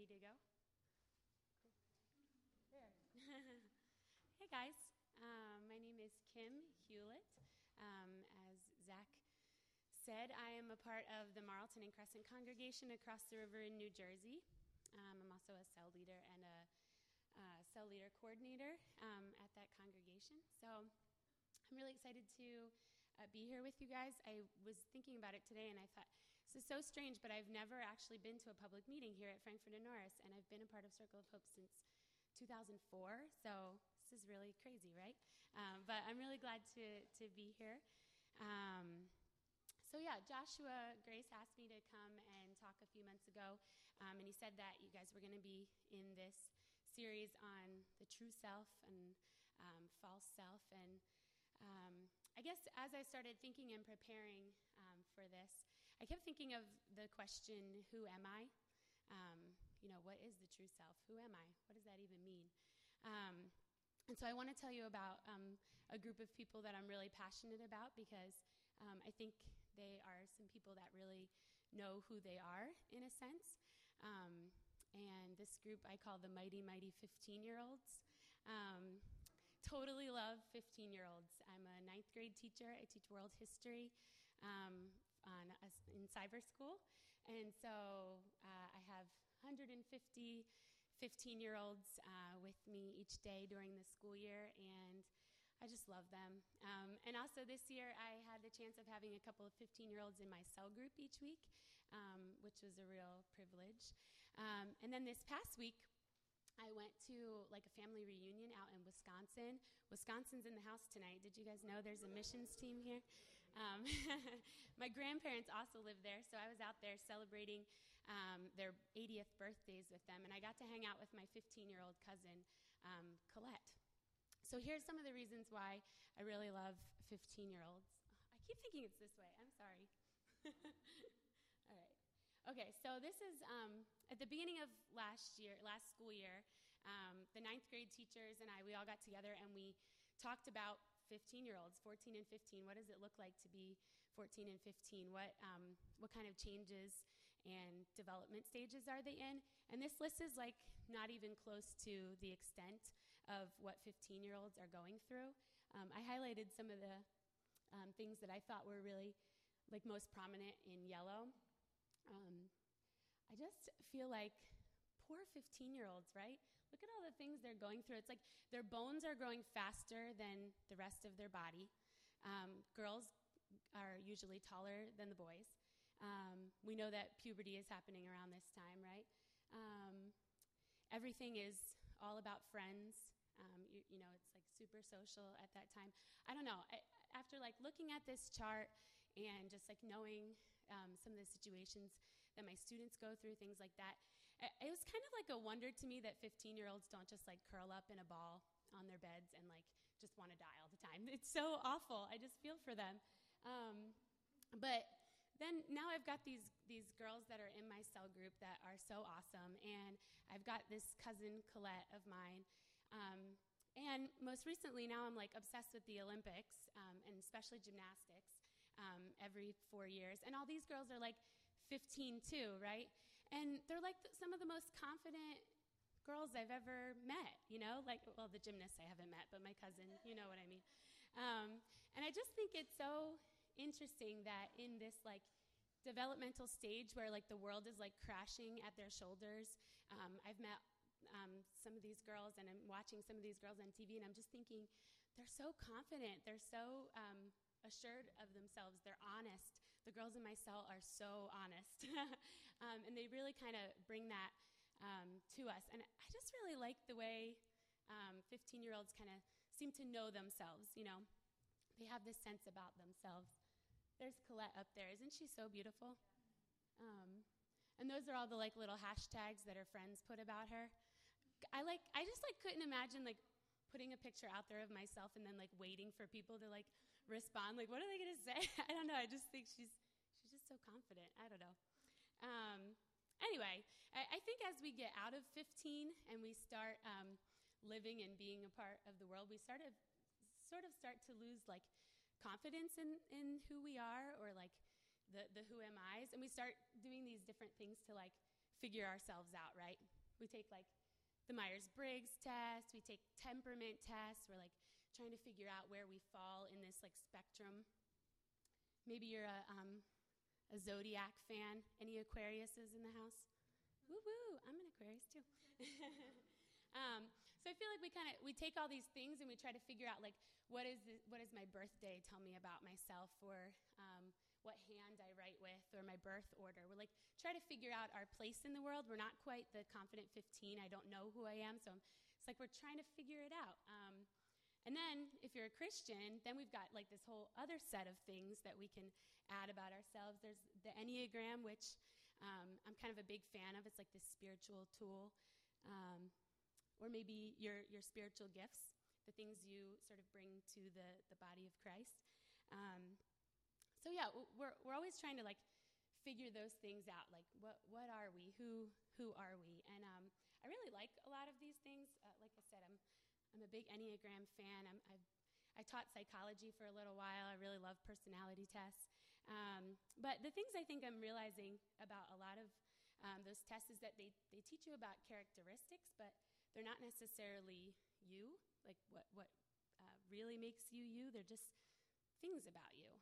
ready to go? Cool. There. Hey guys, my name is Kim Hewlett. As Zach said, I am a part of the Marlton and Crescent congregation across the river in New Jersey. I'm also a cell leader and a cell leader coordinator at that congregation. So I'm really excited to be here with you guys. I was thinking about it today, and I thought, this is so strange, but I've never actually been to a public meeting here at Frankfurt and Norris, and I've been a part of Circle of Hope since 2004, so this is really crazy, right? But I'm really glad to be here. So yeah, Joshua Grace asked me to come and talk a few months ago, and he said that you guys were going to be in this series on the true self and false self, and I guess as I started thinking and preparing for this, I kept thinking of the question, who am I? What is the true self? Who am I? What does that even mean? And so I want to tell you about a group of people that I'm really passionate about because I think they are some people that really know who they are, in a sense. And this group I call the Mighty, Mighty 15-year-olds. Totally love 15-year-olds. I'm a ninth grade teacher. I teach world history in cyber school. And so I have 150 15-year-olds with me each day during the school year, and I just love them. And also this year I had the chance of having a couple of 15-year-olds in my cell group each week, which was a real privilege. And then this past week, I went to a family reunion out in Wisconsin. Wisconsin's in the house tonight. Did you guys know there's a missions team here? My grandparents also live there, so I was out there celebrating their 80th birthdays with them, and I got to hang out with my 15-year-old cousin, Colette. So here's some of the reasons why I really love 15-year-olds. I keep thinking it's this way. I'm sorry. All right. Okay, so this is at the beginning of last school year, the ninth grade teachers and we all got together and we talked about 15-year-olds, 14 and 15. What does it look like to be 14 and 15? What kind of changes and development stages are they in? And this list is not even close to the extent of what 15-year-olds are going through. I highlighted some of the things that I thought were really most prominent in yellow. I just feel like poor 15-year-olds, right? Look at all the things they're going through. It's like their bones are growing faster than the rest of their body. Girls are usually taller than the boys. We know that puberty is happening around this time, right? Everything is all about friends. It's super social at that time. I don't know. After looking at this chart and just knowing some of the situations that my students go through, things like that, it was kind of a wonder to me that 15-year-olds don't just curl up in a ball on their beds and just want to die all the time. It's so awful. I just feel for them. But then now I've got these girls that are in my cell group that are so awesome, and I've got this cousin Colette of mine. And most recently, now I'm obsessed with the Olympics, and especially gymnastics, every 4 years. And all these girls are 15 too, right? And they're some of the most confident girls I've ever met, the gymnasts I haven't met, but my cousin, you know what I mean. And I just think it's so interesting that in this developmental stage where the world is crashing at their shoulders, I've met some of these girls, and I'm watching some of these girls on TV, and I'm just thinking, they're so confident, they're so assured of themselves, they're honest. The girls in my cell are so honest, and they really kind of bring that to us. And I just really like the way 15-year-olds kind of seem to know themselves, They have this sense about themselves. There's Colette up there. Isn't she so beautiful? And those are all the little hashtags that her friends put about her. I just couldn't imagine putting a picture out there of myself and then waiting for people to respond. What are they gonna say? I don't know. I just think she's just so confident. I don't know. Anyway, I think as we get out of 15 and we start living and being a part of the world, we sort of start to lose confidence in who we are, or the who am I's, and we start doing these different things to figure ourselves out, right? We take like the Myers-Briggs test, we take temperament tests, we're like trying to figure out where we fall in this like spectrum. Maybe you're a zodiac fan. Any Aquariuses in the house? Woo-woo, I'm an Aquarius too. So I feel like we take all these things and we try to figure out like what does my birthday tell me about myself, or what hand I write with, or my birth order. We're like try to figure out our place in the world. We're not quite the confident 15. I don't know who I am, so it's like we're trying to figure it out. And then if you're a Christian, then we've got like this whole other set of things that we can add about ourselves. There's the Enneagram, which I'm kind of a big fan of. It's like this spiritual tool. Or maybe your spiritual gifts, the things you sort of bring to the body of Christ. So yeah, we're always trying to like figure those things out. Like what are we? Who are we? And I really like a lot of these things. Like I said, I'm a big Enneagram fan. I taught psychology for a little while. I really love personality tests. But the things I think I'm realizing about a lot of those tests is that they teach you about characteristics, but they're not necessarily you, like what really makes you you. They're just things about you.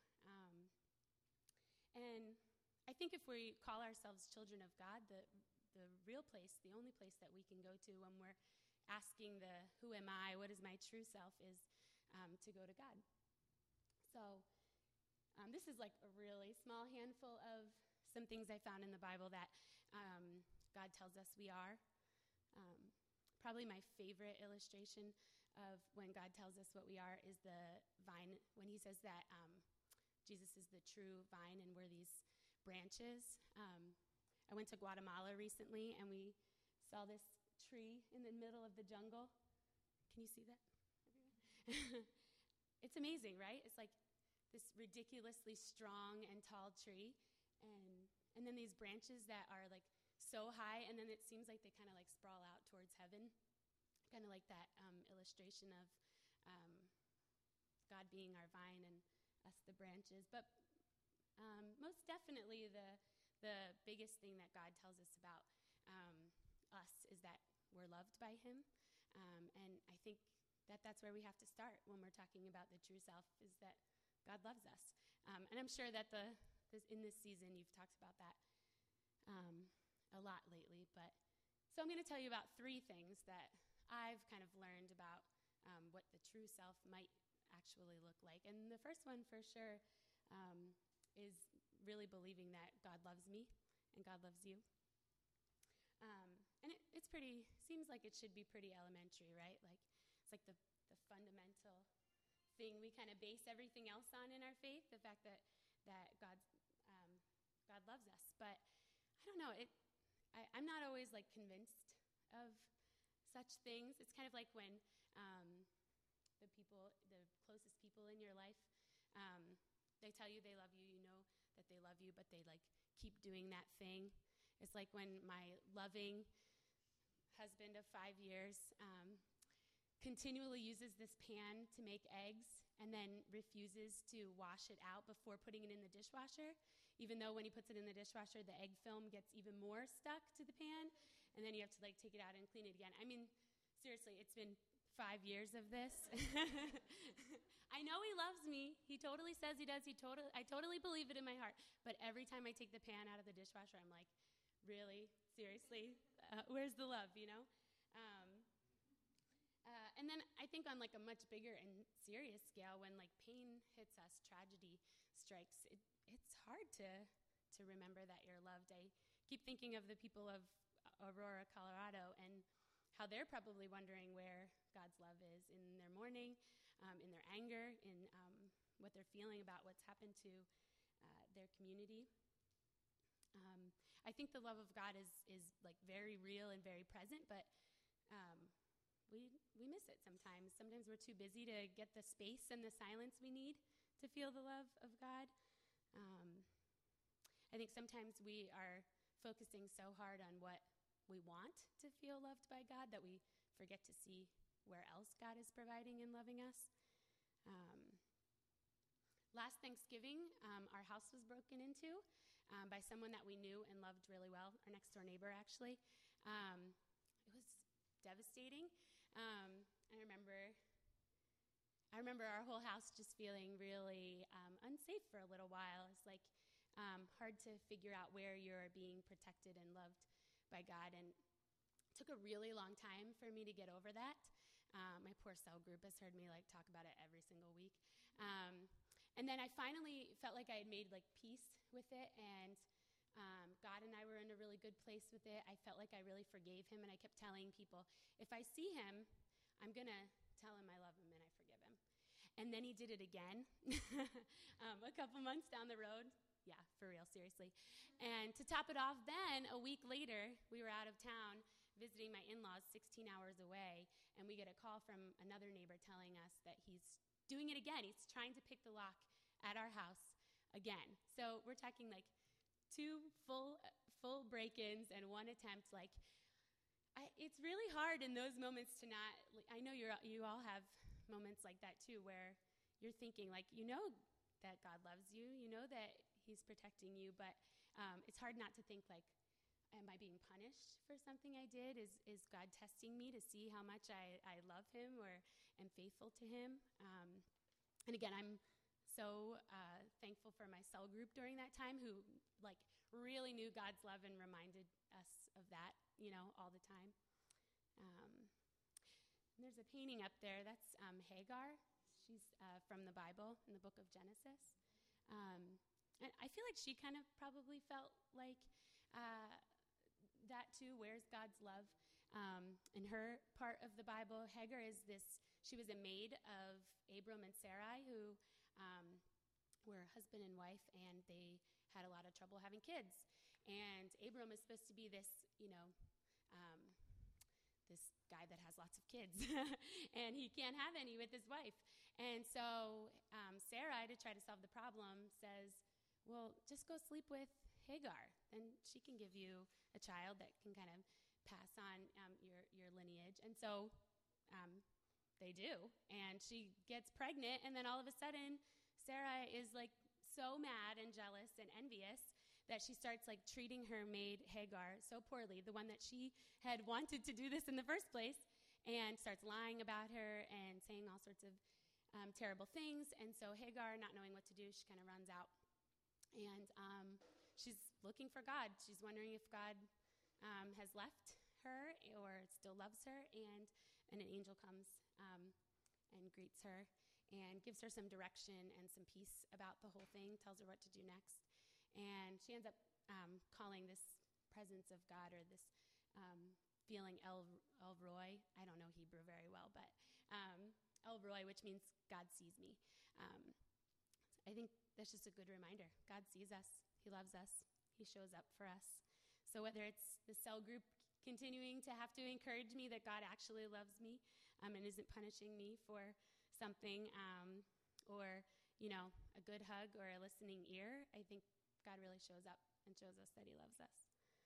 And I think if we call ourselves children of God, the real place, the only place that we can go to when we're asking who am I, what is my true self, is to go to God. So this is like a really small handful of some things I found in the Bible that God tells us we are. Probably my favorite illustration of when God tells us what we are is the vine, when he says that Jesus is the true vine and we're these branches. I went to Guatemala recently and we saw this tree in the middle of the jungle. Can you see that? It's amazing, right? It's like this ridiculously strong and tall tree, and then these branches that are like so high, and then it seems like they kind of like sprawl out towards heaven, kind of like that illustration of God being our vine and us the branches. But most definitely the biggest thing that God tells us about us is that we're loved by him. And I think that that's where we have to start when we're talking about the true self, is that God loves us. And I'm sure that in this season you've talked about that a lot lately. But so I'm going to tell you about 3 things that I've kind of learned about what the true self might actually look like. And the first one for sure is really believing that God loves me and God loves you. And it's seems like it should be pretty elementary, right? Like it's like the fundamental thing we kind of base everything else on in our faith, the fact that God loves us. But I don't know, I'm not always like convinced of such things. It's kind of like when the closest people in your life, they tell you they love you, you know that they love you, but they like keep doing that thing. It's like when my loving husband of 5 years continually uses this pan to make eggs and then refuses to wash it out before putting it in the dishwasher, even though when he puts it in the dishwasher, the egg film gets even more stuck to the pan, and then you have to like take it out and clean it again. I mean, seriously, it's been 5 years of this. I know he loves me. He totally says he does. I totally believe it in my heart. But every time I take the pan out of the dishwasher, I'm like, really? Seriously? Where's the love, you know? And then I think on like a much bigger and serious scale, when like pain hits us, tragedy strikes, it's hard to remember that you're loved. I keep thinking of the people of Aurora, Colorado, and how they're probably wondering where God's love is in their mourning, in their anger, in what they're feeling about what's happened to their community. I think the love of God is like very real and very present, but we miss it sometimes. Sometimes we're too busy to get the space and the silence we need to feel the love of God. I think sometimes we are focusing so hard on what we want to feel loved by God that we forget to see where else God is providing and loving us. Last Thanksgiving, our house was broken into. by someone that we knew and loved really well, our next door neighbor, actually. It was devastating. I remember our whole house just feeling really unsafe for a little while. It's like hard to figure out where you're being protected and loved by God. And it took a really long time for me to get over that. My poor cell group has heard me talk about it every single week. And then I finally felt like I had made peace with it, and God and I were in a really good place with it. I felt like I really forgave him, and I kept telling people, if I see him, I'm going to tell him I love him and I forgive him. And then he did it again a couple months down the road. Yeah, for real, seriously. And to top it off, then a week later, we were out of town visiting my in-laws 16 hours away, and we get a call from another neighbor telling us that he's doing it again. He's trying to pick the lock at our house again. So we're talking 2 full break-ins and 1 attempt. It's really hard in those moments to not. I know you all have moments like that too, where you're thinking you know that God loves you, you know that he's protecting you, but it's hard not to think am I being punished for something I did? Is God testing me to see how much I love him or am faithful to him? And again, I'm so thankful for my cell group during that time, who really knew God's love and reminded us of that, all the time. And there's a painting up there. That's Hagar. She's from the Bible in the book of Genesis. And I feel like she kind of probably felt that too. Where's God's love? In her part of the Bible, Hagar she was a maid of Abram and Sarai, who were husband and wife, and they had a lot of trouble having kids. And Abram is supposed to be this guy that has lots of kids, and he can't have any with his wife. And so Sarai, to try to solve the problem, says, well, just go sleep with Hagar, and she can give you a child that can kind of pass on your lineage. And so they do, and she gets pregnant, and then all of a sudden, Sarai is so mad and jealous and envious that she starts treating her maid Hagar so poorly, the one that she had wanted to do this in the first place, and starts lying about her and saying all sorts of terrible things. And so Hagar, not knowing what to do, she kind of runs out, and she's looking for God. She's wondering if God has left her or still loves her, and an angel comes and greets her and gives her some direction and some peace about the whole thing, tells her what to do next. And she ends up calling this presence of God, or this feeling El Roi. I don't know Hebrew very well, but El Roi, which means God sees me. I think that's just a good reminder. God sees us. He loves us. He shows up for us. So whether it's the cell group continuing to have to encourage me that God actually loves me and isn't punishing me for something, or a good hug or a listening ear, I think God really shows up and shows us that he loves us.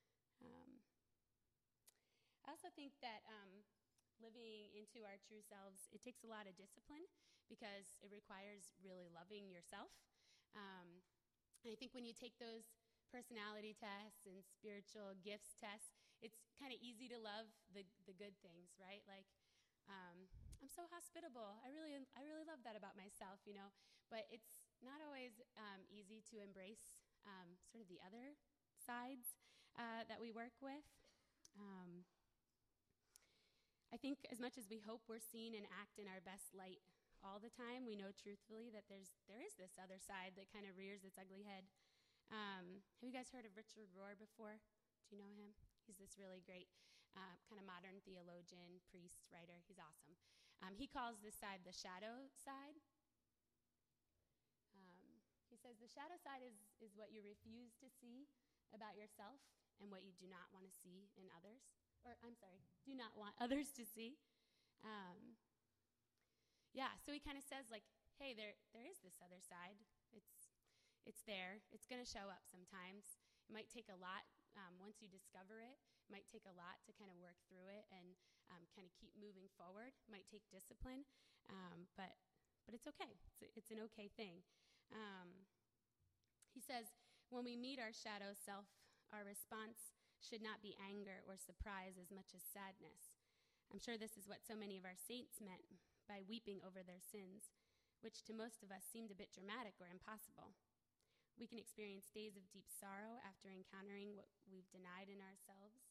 I also think that living into our true selves, it takes a lot of discipline, because it requires really loving yourself. And I think when you take those personality tests and spiritual gifts tests, it's kind of easy to love the good things, right? I'm so hospitable. I really love that about myself, But it's not always easy to embrace sort of the other sides that we work with. I think as much as we hope we're seen and act in our best light all the time, we know truthfully that there is this other side that kind of rears its ugly head. Have you guys heard of Richard Rohr before? Do you know him? He's this really great kind of modern theologian, priest, writer. He's awesome. He calls this side the shadow side. He says the shadow side is what you refuse to see about yourself and what you do not want to see in others. Do not want others to see. So he kind of says hey, there is this other side. It's there. It's going to show up sometimes. It might take a lot once you discover it. It might take a lot to kind of work through it and kind of keep moving forward. It might take discipline, but it's okay. It's an okay thing. He says, when we meet our shadow self, our response should not be anger or surprise as much as sadness. I'm sure this is what so many of our saints meant by weeping over their sins, which to most of us seemed a bit dramatic or impossible. We can experience days of deep sorrow after encountering what we've denied in ourselves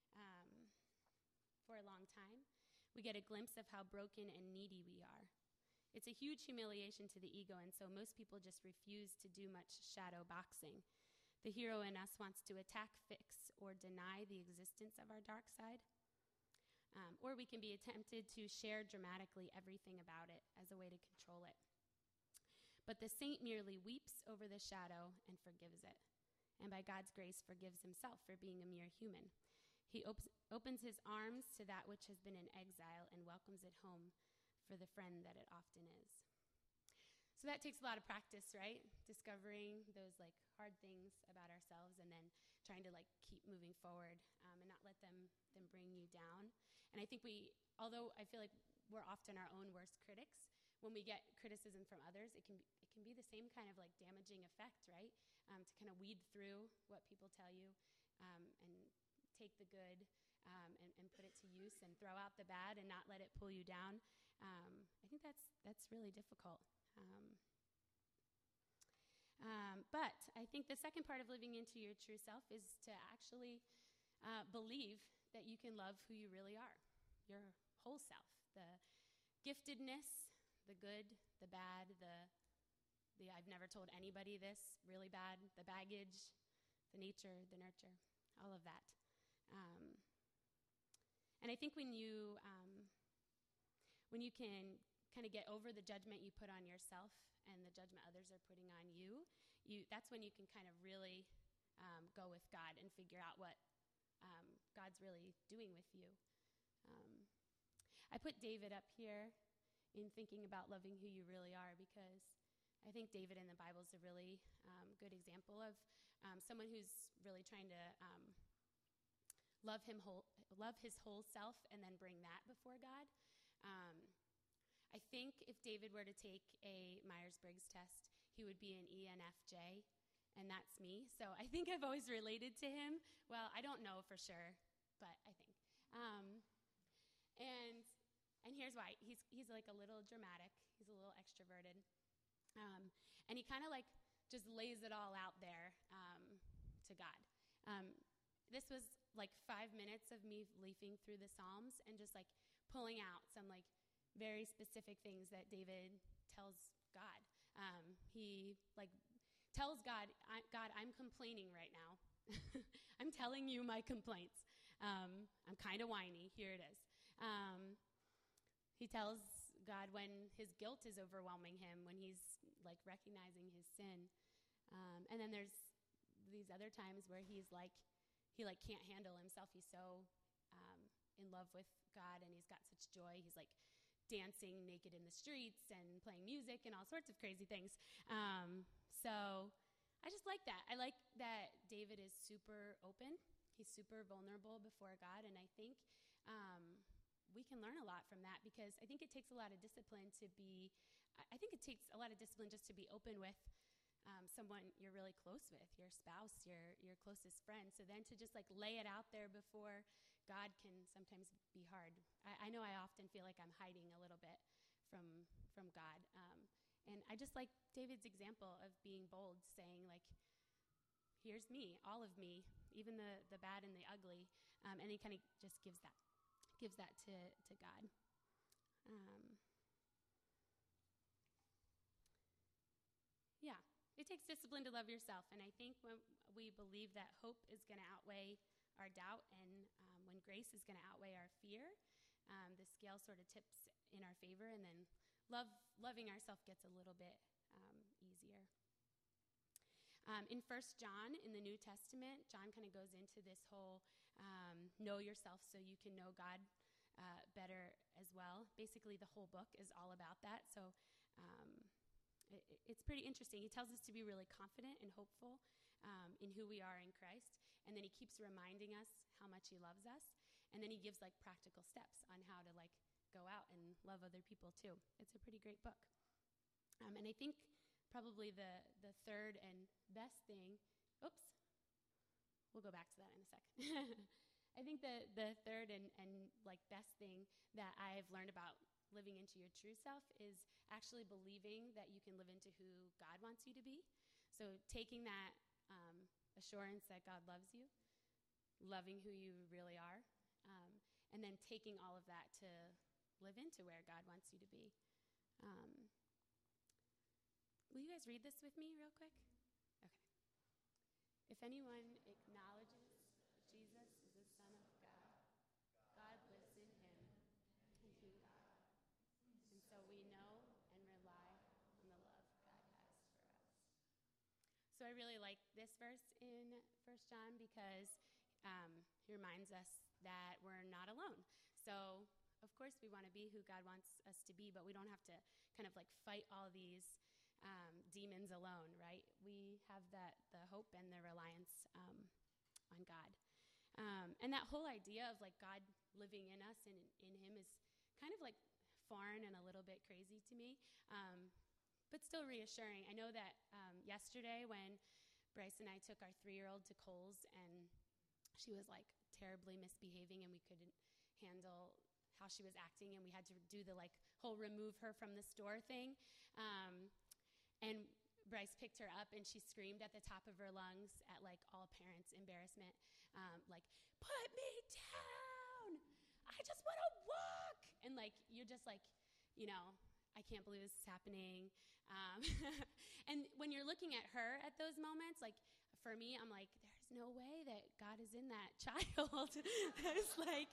for a long time. We get a glimpse of how broken and needy we are. It's a huge humiliation to the ego, and so most people just refuse to do much shadow boxing. The hero in us wants to attack, fix, or deny the existence of our dark side. Or we can be tempted to share dramatically everything about it as a way to control it. But the saint merely weeps over the shadow and forgives it, and by God's grace forgives himself for being a mere human. He opens his arms to that which has been in exile and welcomes it home for the friend that it often is. So that takes a lot of practice, right? Discovering those hard things about ourselves and then trying to keep moving forward and not let them bring you down. And I think although I feel like we're often our own worst critics, when we get criticism from others, it can be the same kind of damaging effect, right? To kind of weed through what people tell you and take the good and put it to use and throw out the bad and not let it pull you down. I think that's really difficult. But I think the second part of living into your true self is to actually believe that you can love who you really are, your whole self, the giftedness, the good, the bad, the I've never told anybody this, really bad, the baggage, the nature, the nurture, all of that. And I think when you can kind of get over the judgment you put on yourself and the judgment others are putting on you, that's when you can kind of really go with God and figure out what God's really doing with you. I put David up here in thinking about loving who you really are because I think David in the Bible is a really good example of someone who's really trying to love his whole self and then bring that before God. I think if David were to take a Myers-Briggs test, he would be an ENFJ, and that's me. So I think I've always related to him. Well, I don't know for sure, but I think. And here's why. He's like a little dramatic. He's a little extroverted. And he kind of just lays it all out there to God. This was 5 minutes of me leafing through the Psalms and just pulling out some very specific things that David tells God. He tells God, God, I'm complaining right now. I'm telling you my complaints. I'm kind of whiny. Here it is. He tells God when his guilt is overwhelming him, when he's recognizing his sin. And then there's these other times where he can't handle himself. He's so in love with God and he's got such joy. He's dancing naked in the streets and playing music and all sorts of crazy things. So I just like that. I like that David is super open. He's super vulnerable before God. And I think we can learn a lot from that because I think it takes a lot of discipline just to be open with someone you're really close with, your spouse, your closest friend. So then to just lay it out there before God can sometimes be hard. I know I often feel like I'm hiding a little bit from God. And I just like David's example of being bold, saying here's me, all of me, even the bad and the ugly. And he kind of just gives that to God. Yeah, it takes discipline to love yourself. And I think when we believe that hope is going to outweigh our doubt and when grace is going to outweigh our fear, the scale sort of tips in our favor, and then loving ourselves gets a little bit easier. In 1 John in the New Testament, John kind of goes into this whole know yourself so you can know God better as well. Basically, the whole book is all about that. So it's pretty interesting. He tells us to be really confident and hopeful in who we are in Christ. And then he keeps reminding us how much he loves us. And then he gives practical steps on how to go out and love other people too. It's a pretty great book. And I think probably the third and best thing Oops. We'll go back to that in a second. I think the third and like best thing that I've learned about living into your true self is actually believing that you can live into who God wants you to be. So taking that assurance that God loves you, loving who you really are, and then taking all of that to live into where God wants you to be. Will you guys read this with me real quick? Okay. If anyone acknowledges Jesus is the Son of God, God lives in him, and he God. And so we know and rely on the love God has for us. So I really like this verse in 1 John because he reminds us that we're not alone. So, of course, we want to be who God wants us to be, but we don't have to kind of like fight all these demons alone, right? We have the hope and the reliance on God. And that whole idea of like God living in us and in him is kind of like foreign and a little bit crazy to me, but still reassuring. I know that yesterday when Bryce and I took our 3-year-old to Kohl's and she was like terribly misbehaving and we couldn't handle how she was acting and we had to do the like whole remove her from the store thing. And Bryce picked her up and she screamed at the top of her lungs at like all parents' embarrassment, like, "Put me down! I just want to walk!" And like, you're just like, I can't believe this is happening. And when you're looking at her at those moments, like for me, I'm like, there's no way that God is in that child. That is like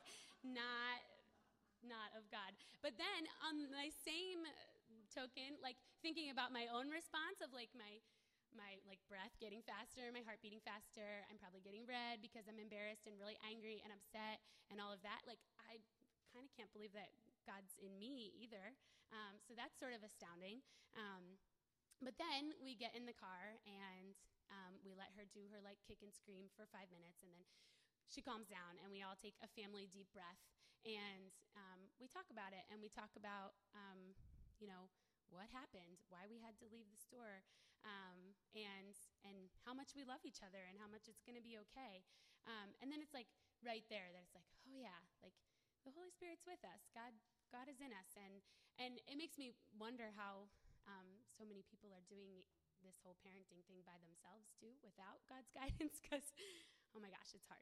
not of God. But then on my same token, like thinking about my own response of like my like breath getting faster, my heart beating faster, I'm probably getting red because I'm embarrassed and really angry and upset and all of that. Like I kind of can't believe that God's in me either. So that's sort of astounding. But then we get in the car and we let her do her like kick and scream for 5 minutes, and then she calms down and we all take a family deep breath and we talk about it, and we talk about what happened, why we had to leave the store, and how much we love each other and how much it's going to be okay. And then it's like right there that it's like, oh yeah, like the Holy Spirit's with us. God is in us. And it makes me wonder how so many people are doing this whole parenting thing by themselves too, without God's guidance, because, oh my gosh, it's hard.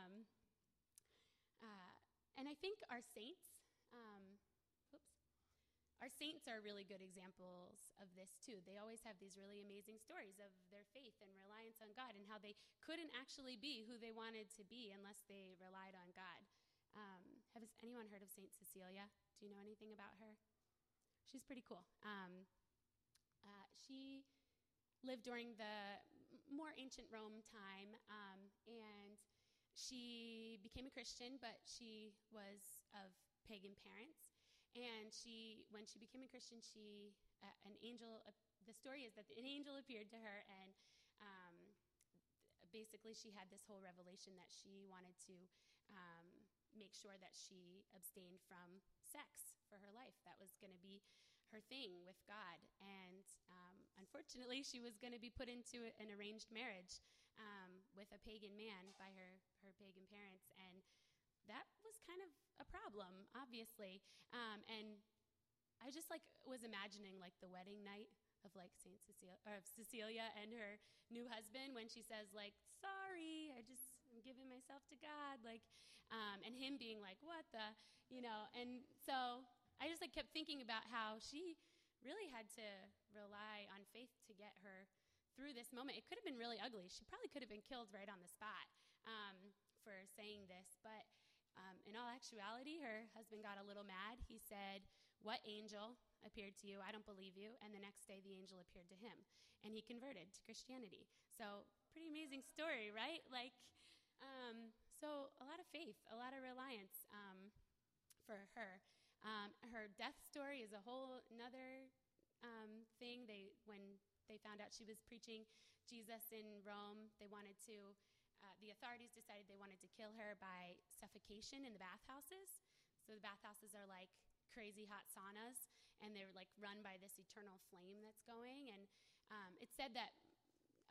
And I think our saints, our saints are really good examples of this too. They always have these really amazing stories of their faith and reliance on God and how they couldn't actually be who they wanted to be unless they relied on God. Has anyone heard of Saint Cecilia? Do you know anything about her? She's pretty cool. She lived during the more ancient Rome time, and she became a Christian, but she was of pagan parents. And when she became a Christian, the story is that an angel appeared to her, and basically she had this whole revelation that she wanted to make sure that she abstained from sex for her life. That was going to be her thing with God. And unfortunately, she was going to be put into an arranged marriage with a pagan man by her pagan parents. And that was kind of a problem, obviously. And I just was imagining the wedding night of Saint Cecilia, or of Cecilia and her new husband, when she says sorry, I'm giving myself to God, and him being like, what the, and so I just kept thinking about how she really had to rely on faith to get her through this moment. It could have been really ugly. She probably could have been killed right on the spot for saying this, but in all actuality, her husband got a little mad. He said, "What angel appeared to you? I don't believe you." And the next day, the angel appeared to him, and he converted to Christianity. So pretty amazing story, right? So a lot of faith, a lot of reliance for her. Her death story is a whole another thing. When they found out she was preaching Jesus in Rome, the authorities decided they wanted to kill her by suffocation in the bathhouses. So the bathhouses are like crazy hot saunas, and they're run by this eternal flame that's going. And it's said that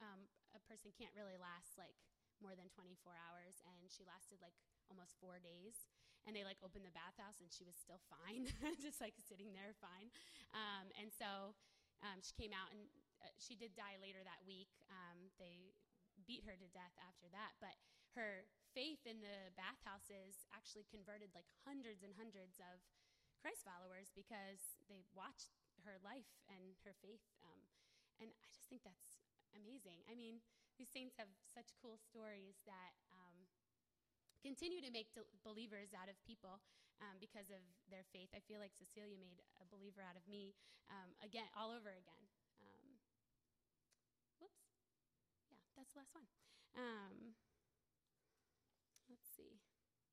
a person can't really last like more than 24 hours, and she lasted like almost 4 days. And they like opened the bathhouse, and she was still fine, just like sitting there fine. And so she came out, and she did die later that week. They beat her to death after that, but her faith in the bathhouses actually converted like hundreds and hundreds of Christ followers because they watched her life and her faith. And I just think that's amazing. I mean, these saints have such cool stories that continue to make believers out of people because of their faith. I feel like Cecilia made a believer out of me again, all over again. Whoops. Yeah, that's the last one. Let's see.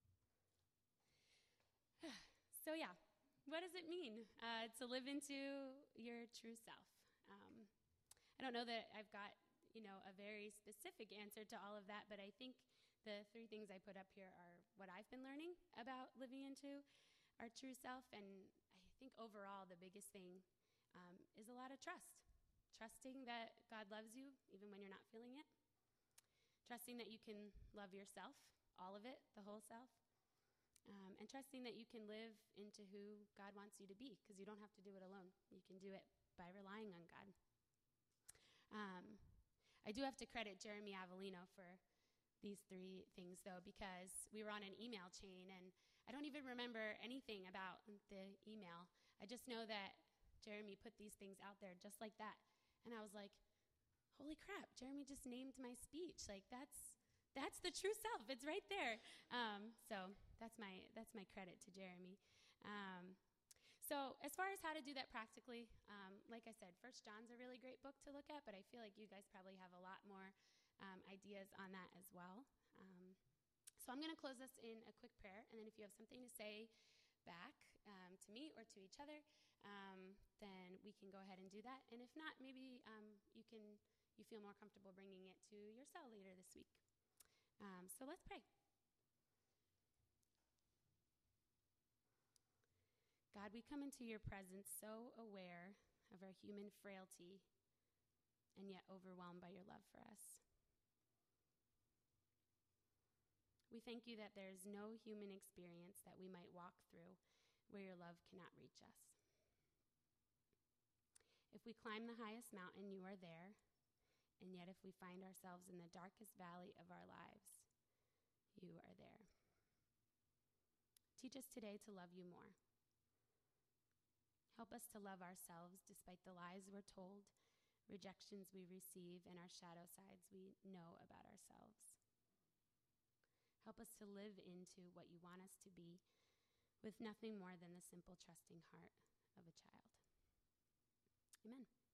So yeah, what does it mean to live into your true self? I don't know that I've got, a very specific answer to all of that, but I think the 3 things I put up here are what I've been learning about living into our true self. And I think overall the biggest thing is a lot of trust. Trusting that God loves you even when you're not feeling it. Trusting that you can love yourself, all of it, the whole self. And trusting that you can live into who God wants you to be, because you don't have to do it alone. You can do it by relying on God. I do have to credit Jeremy Avellino for these 3 things, though, because we were on an email chain, and I don't even remember anything about the email. I just know that Jeremy put these things out there just like that. And I was like, holy crap, Jeremy just named my speech. Like, that's the true self. It's right there. So that's my credit to Jeremy. So as far as how to do that practically, like I said, 1 John's a really great book to look at, but I feel like you guys probably have a lot more ideas on that as well. So I'm going to close us in a quick prayer, and then if you have something to say back to me or to each other, then we can go ahead and do that. And if not, maybe you feel more comfortable bringing it to your cell later this week. So let's pray. God, we come into your presence so aware of our human frailty and yet overwhelmed by your love for us. We thank you that there's no human experience that we might walk through where your love cannot reach us. If we climb the highest mountain, you are there, and yet if we find ourselves in the darkest valley of our lives, you are there. Teach us today to love you more. Help us to love ourselves despite the lies we're told, rejections we receive, and our shadow sides we know about ourselves. Help us to live into what you want us to be with nothing more than the simple, trusting heart of a child. Amen.